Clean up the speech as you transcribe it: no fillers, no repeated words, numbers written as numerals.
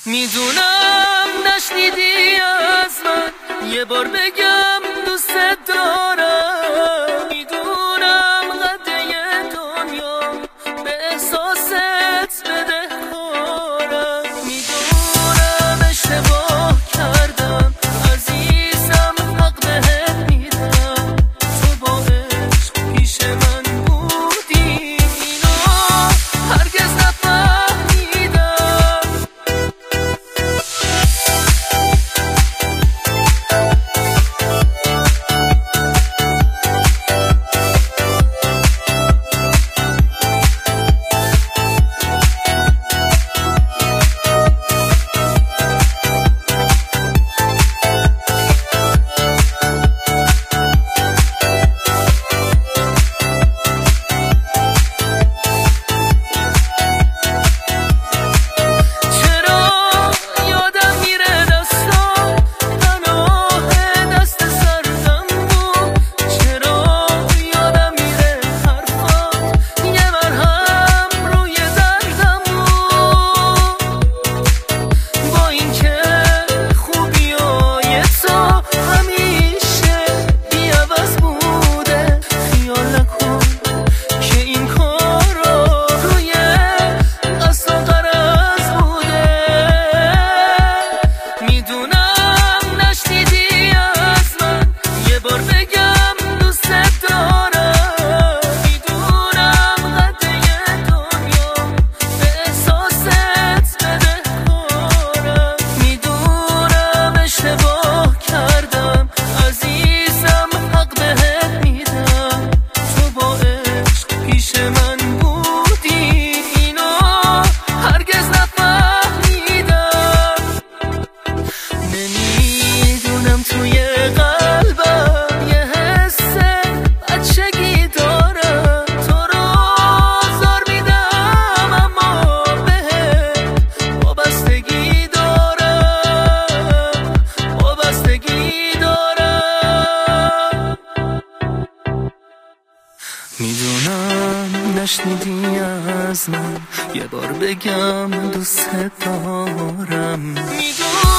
میدونم نشنیدی از من، یه بار بگم دوست دارم. میدونم قده دنیا به احساست بده خورم. میدونم اشتباه کردم عزیزم، حق بهت میدم. تو با عشق پیش من بودی، اینو هرگز نفهمیدم. میدونم نشنیدی از من، یه بار بگم دوست دارم.